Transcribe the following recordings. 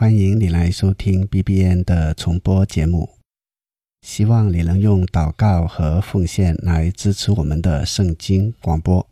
欢迎你来收听 BBN 的重播节目，希望你能用祷告和奉献来支持我们的圣经广播。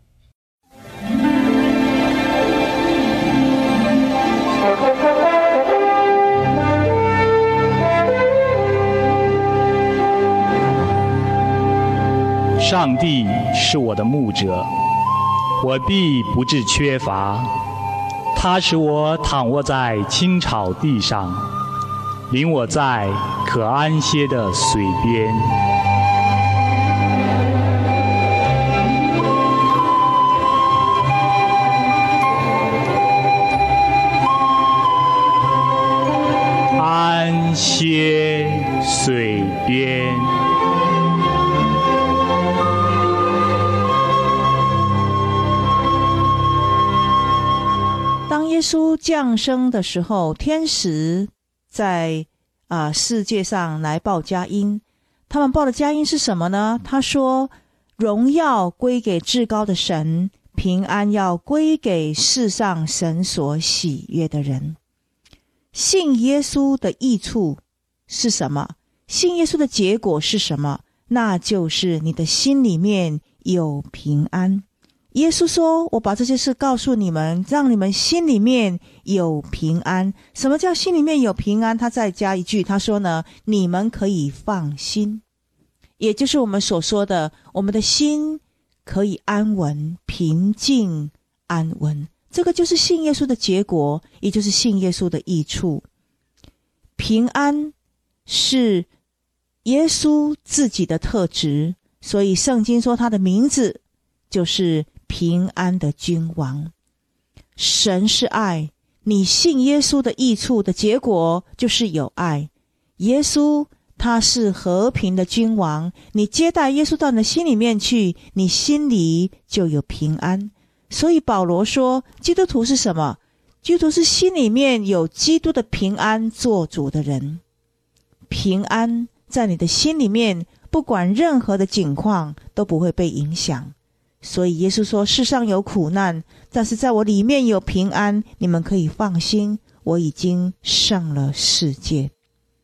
上帝是我的牧者，我必不致缺乏。他使我躺卧在青草地上，领我在可安歇的水边。安歇水边。 当耶稣降生的时候，天使在世界上来报佳音。他们报的佳音是什么呢？他说，荣耀归给至高的神，平安要归给世上神所喜悦的人。信耶稣的益处是什么？信耶稣的结果是什么？那就是你的心里面有平安。耶稣说，我把这些事告诉你们，让你们心里面有平安。什么叫心里面有平安？他再加一句，他说呢，你们可以放心，也就是我们所说的，我们的心可以安稳、平静、安稳。这个就是信耶稣的结果，也就是信耶稣的益处。平安是耶稣自己的特质，所以圣经说他的名字就是平安的君王。神是爱，你信耶稣的益处的结果就是有爱。耶稣他是和平的君王，你接待耶稣到你的心里面去，你心里就有平安。所以保罗说，基督徒是什么？基督徒是心里面有基督的平安做主的人。平安在你的心里面，不管任何的境况都不会被影响。所以耶稣说，世上有苦难，但是在我里面有平安，你们可以放心，我已经胜了世界。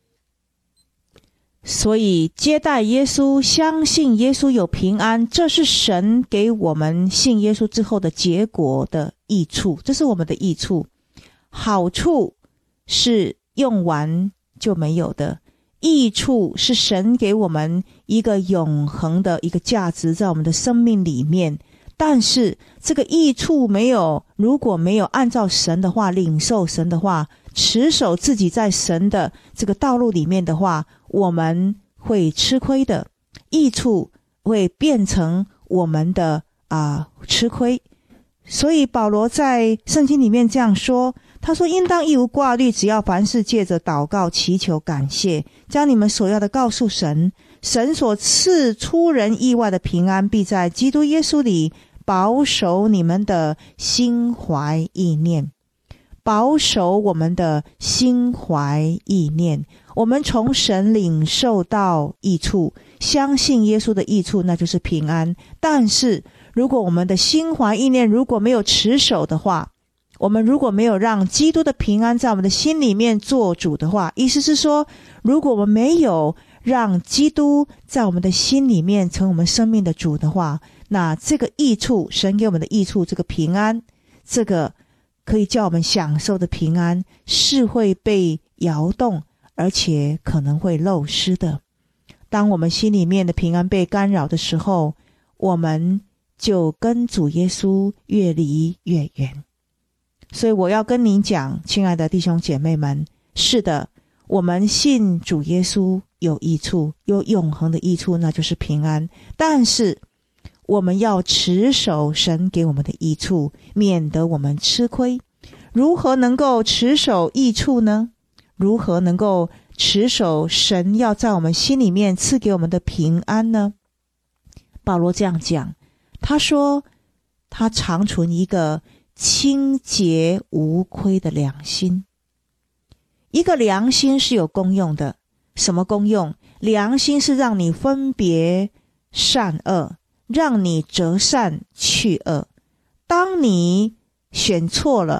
所以接待耶稣，相信耶稣有平安，这是神给我们信耶稣之后的结果的益处，这是我们的益处。好处是用完就没有的，益处是神给我们一个永恒的一个价值在我们的生命里面。但是这个益处如果没有按照神的话，领受神的话，持守自己在神的这个道路里面的话，我们会吃亏的。益处会变成我们的吃亏。所以保罗在圣经里面这样说，他说，应当一无挂虑，只要凡事借着祷告祈求感谢，将你们所要的告诉神，神所赐出人意外的平安，必在基督耶稣里保守你们的心怀意念。保守我们的心怀意念，我们从神领受到益处，相信耶稣的益处，那就是平安。但是如果我们的心怀意念如果没有持守的话，我们如果没有让基督的平安在我们的心里面做主的话，意思是说，如果我们没有让基督在我们的心里面成为我们生命的主的话，那这个益处，神给我们的益处，这个平安，这个可以叫我们享受的平安，是会被摇动，而且可能会漏失的。当我们心里面的平安被干扰的时候，我们就跟主耶稣越离越远。所以我要跟您讲，亲爱的弟兄姐妹们，是的，我们信主耶稣有益处，有永恒的益处，那就是平安。但是我们要持守神给我们的益处，免得我们吃亏。如何能够持守益处呢？如何能够持守神要在我们心里面赐给我们的平安呢？保罗这样讲，他说他常存一个清洁无亏的良心。一个良心是有功用的。什么功用？良心是让你分别善恶，让你择善去恶。当你选错了，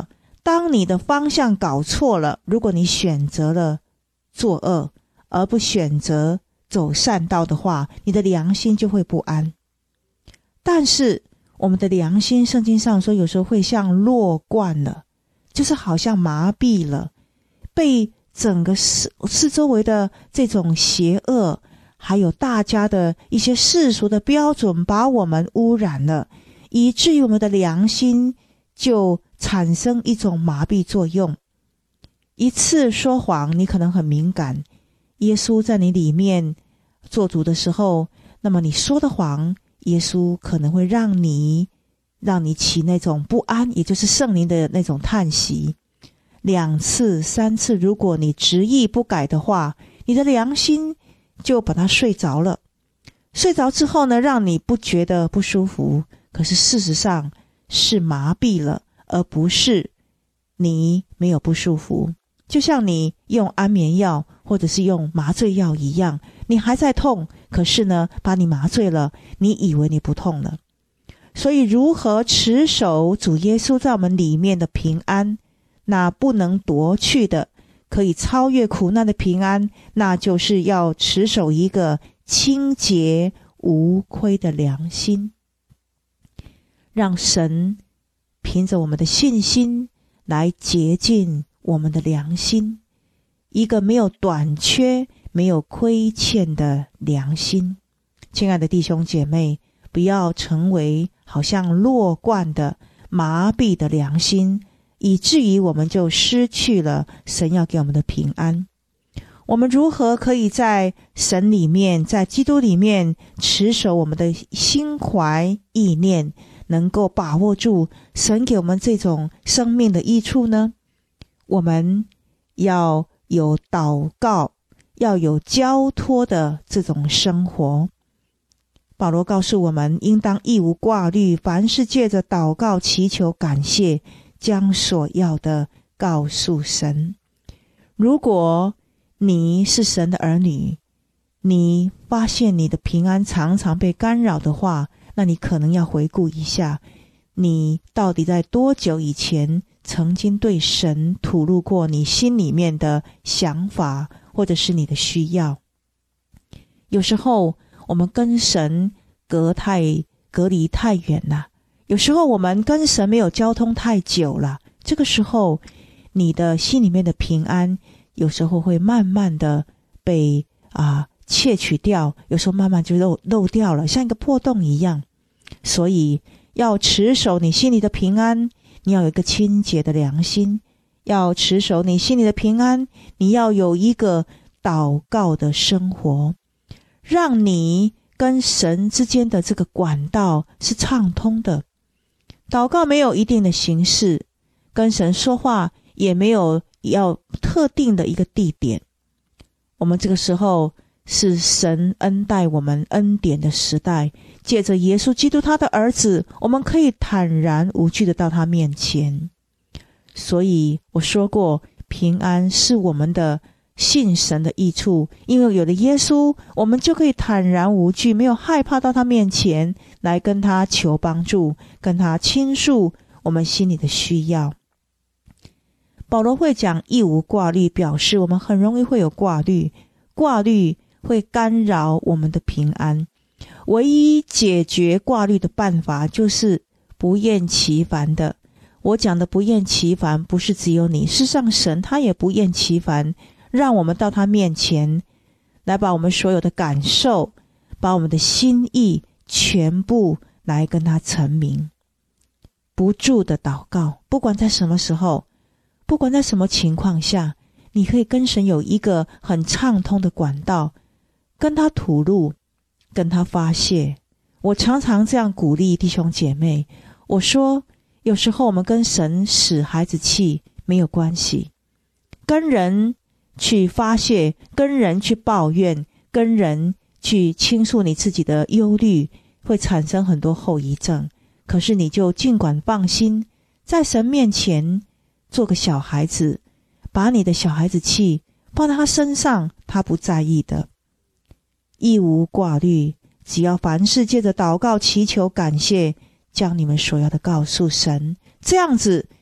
当你的方向搞错了，如果你选择了作恶，而不选择走善道的话，你的良心就会不安。但是我们的良心，圣经上说有时候会像弱冠了，就是好像麻痹了，被整个四周围的这种邪恶，还有大家的一些世俗的标准把我们污染了，以至于我们的良心就产生一种麻痹作用。一次说谎，你可能很敏感，耶稣在你里面做主的时候，那么你说的谎，耶稣可能会让你起那种不安，也就是圣灵的那种叹息。2次3次，如果你执意不改的话，你的良心就把它睡着了。睡着之后呢，让你不觉得不舒服，可是事实上是麻痹了，而不是你没有不舒服。就像你用安眠药或者是用麻醉药一样，你还在痛，可是呢，把你麻醉了，你以为你不痛了。所以如何持守主耶稣在我们里面的平安，那不能夺去的，可以超越苦难的平安，那就是要持守一个清洁无亏的良心，让神凭着我们的信心来洁净我们的良心，一个没有短缺没有亏欠的良心。亲爱的弟兄姐妹，不要成为好像弱冠的麻痹的良心，以至于我们就失去了神要给我们的平安。我们如何可以在神里面，在基督里面持守我们的心怀意念，能够把握住神给我们这种生命的益处呢？我们要有祷告，要有交托的这种生活。保罗告诉我们，应当一无挂虑，凡事借着祷告祈求感谢，将所要的告诉神。如果你是神的儿女，你发现你的平安常常被干扰的话，那你可能要回顾一下，你到底在多久以前曾经对神吐露过你心里面的想法，或者是你的需要。有时候我们跟神隔离太远了，有时候我们跟神没有交通太久了，这个时候你的心里面的平安有时候会慢慢的被窃取掉，有时候慢慢就漏掉了，像一个破洞一样。所以要持守你心里的平安，你要有一个清洁的良心，要持守你心里的平安，你要有一个祷告的生活，让你跟神之间的这个管道是畅通的。祷告没有一定的形式，跟神说话也没有要特定的一个地点。我们这个时候是神恩待我们恩典的时代，借着耶稣基督他的儿子，我们可以坦然无惧的到他面前。所以我说过，平安是我们的信神的益处，因为有了耶稣，我们就可以坦然无惧，没有害怕到他面前来跟他求帮助，跟他倾诉我们心里的需要。保罗会讲一无挂虑，表示我们很容易会有挂虑，挂虑会干扰我们的平安。唯一解决挂虑的办法就是不厌其烦的。我讲的不厌其烦不是只有你，事实上神他也不厌其烦，让我们到他面前来把我们所有的感受，把我们的心意全部来跟他陈明。不住的祷告，不管在什么时候，不管在什么情况下，你可以跟神有一个很畅通的管道，跟他吐露，跟他发泄。我常常这样鼓励弟兄姐妹，我说有时候我们跟神使孩子气没有关系，跟人去发泄，跟人去抱怨，跟人去倾诉你自己的忧虑，会产生很多后遗症。可是你就尽管放心，在神面前做个小孩子，把你的小孩子气放在他身上，他不在意的。一无挂虑，只要凡事借着祷告祈求感谢，将你们所要的告诉神，这样子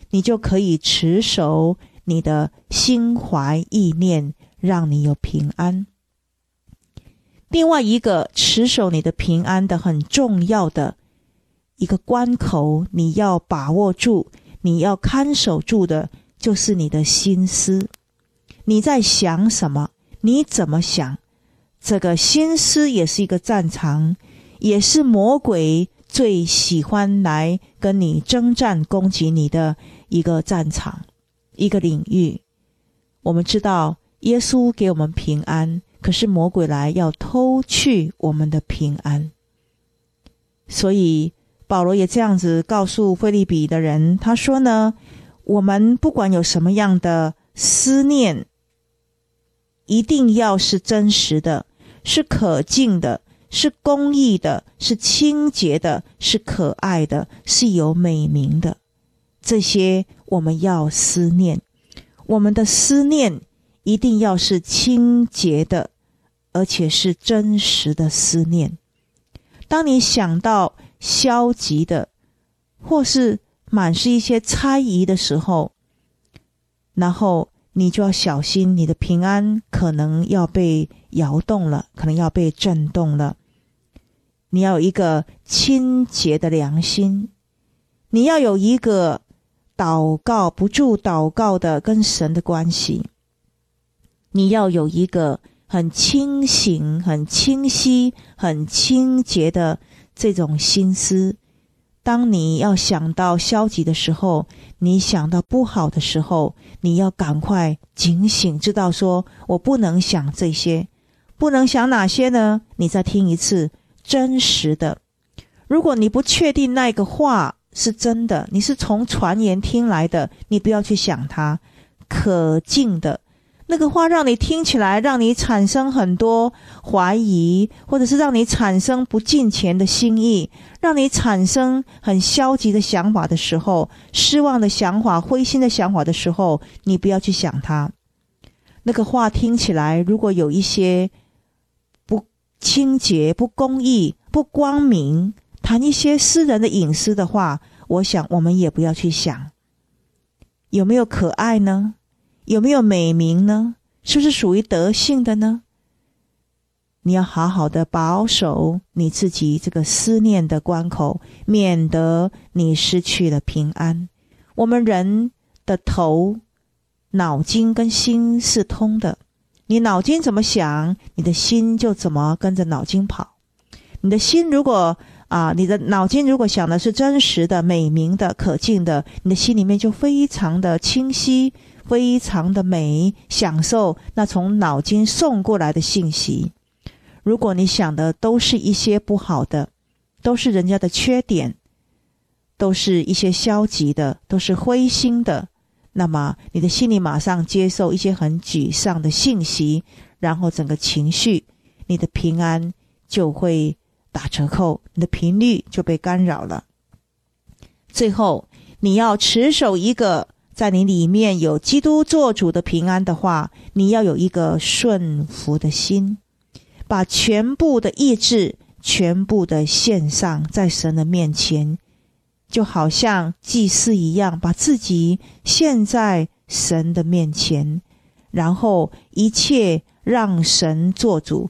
你就可以持守你的心怀意念，让你有平安。另外一个持守你的平安的很重要的一个关口，你要把握住，你要看守住的，就是你的心思。你在想什么？你怎么想？这个心思也是一个战场，也是魔鬼最喜欢来跟你征战攻击你的一个战场，一个领域。我们知道耶稣给我们平安，可是魔鬼来要偷去我们的平安。所以保罗也这样子告诉腓立比的人，他说呢，我们不管有什么样的思念，一定要是真实的，是可敬的，是公义的，是清洁的，是可爱的，是有美名的。这些我们要思念，我们的思念一定要是清洁的，而且是真实的思念。当你想到消极的，或是满是一些猜疑的时候，然后你就要小心，你的平安可能要被摇动了，可能要被震动了。你要有一个清洁的良心，你要有一个祷告不住祷告的跟神的关系，你要有一个很清醒、很清晰、很清洁的这种心思。当你要想到消极的时候，你想到不好的时候，你要赶快警醒，知道说我不能想这些。不能想哪些呢？你再听一次，真实的。如果你不确定那个话是真的，你是从传言听来的，你不要去想它。可敬的那个话，让你听起来让你产生很多怀疑，或者是让你产生不敬虔的心意，让你产生很消极的想法的时候，失望的想法、灰心的想法的时候，你不要去想它。那个话听起来如果有一些不清洁、不公义、不光明，谈一些私人的隐私的话，我想我们也不要去想。有没有可爱呢？有没有美名呢？是不是属于德性的呢？你要好好的保守你自己这个思念的关口，免得你失去了平安。我们人的头、脑筋跟心是通的，你脑筋怎么想，你的心就怎么跟着脑筋跑。你的心如果你的脑筋如果想的是真实的、美名的、可敬的，你的心里面就非常的清晰，非常的美，享受那从脑筋送过来的信息。如果你想的都是一些不好的，都是人家的缺点，都是一些消极的，都是灰心的，那么你的心里马上接受一些很沮丧的信息，然后整个情绪，你的平安就会打折扣，你的频率就被干扰了。最后你要持守一个在你里面有基督做主的平安的话，你要有一个顺服的心，把全部的意志全部的献上在神的面前，就好像祭司一样，把自己献在神的面前，然后一切让神做主。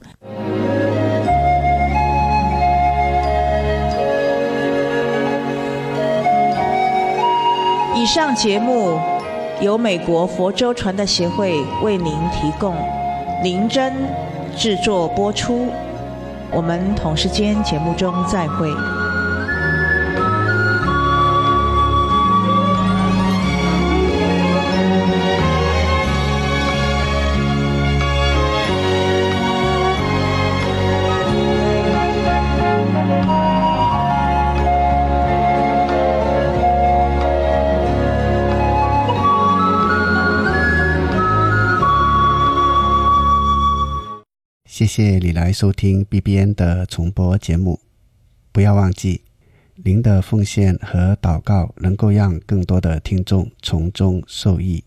以上节目由美国佛州传道协会为您提供，林真制作播出。我们同时间节目中再会。 谢谢你来收听 BBN 的重播节目。不要忘记，您的奉献和祷告能够让更多的听众从中受益。